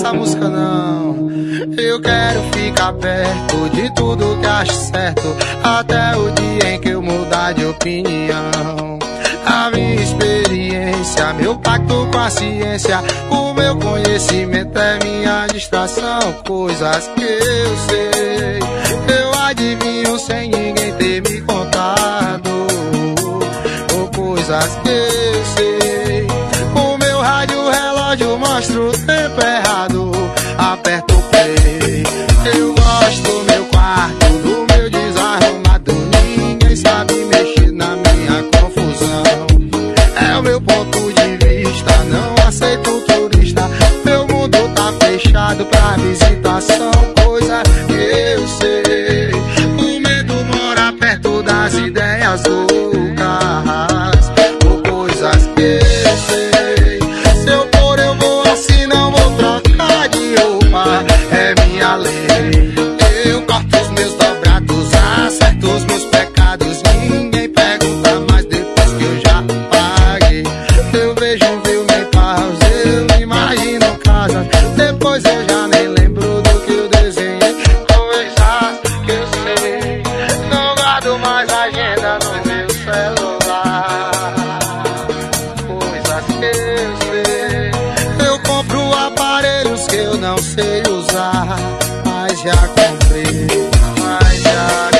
essa música não. Eu quero ficar perto de tudo que acho certo, até o dia em que eu mudar de opinião. A minha experiência, meu pacto com a ciência, o meu conhecimento é minha distração. Coisas que eu sei, eu adivinho sem ninguém ter me contado. Ou coisas que eu sei, o meu rádio relógio mostra o tempo errado. Aperto o play, eu gosto do meu quarto, do meu desarrumado. Ninguém sabe mexer na minha confusão. É o meu ponto de vista, não aceito turista. Meu mundo tá fechado pra visitação. Coisa que eu sei, o medo mora perto das ideias loucas. Ou coisas que eu sei, se eu for eu vou assim, não vou trocar de roupa. É minha lei, eu corto os meus dobrados, acerto os meus pecados. Ninguém pergunta mais depois que eu já paguei. Eu vejo um filme em pausa, eu imagino casa, depois eu já nem lembro do que eu desenhei. Coisas que eu sei, não guardo mais agenda no meu celular. Coisas que eu sei, eu compro aparelhos que eu não sei usar, mas já comprei, mas já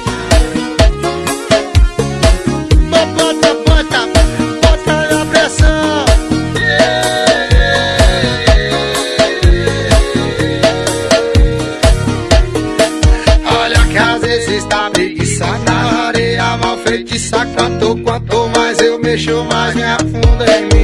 bota na pressão. Olha que às vezes tá preguiça na areia mal feitiça. Quanto mais eu mexo, mais me afunda em mim.